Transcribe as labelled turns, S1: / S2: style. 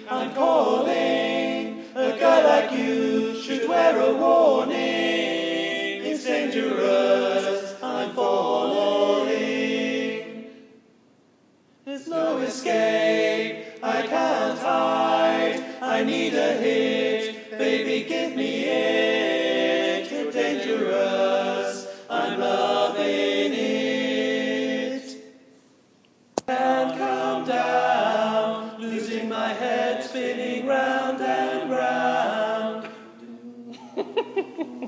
S1: I'm calling. A guy like you should wear a warning. It's dangerous, I'm falling. There's no escape, I can't hide. I need a hit, baby give me it. It's dangerous, I'm loving it. Can't calm down, losing my head, spinning round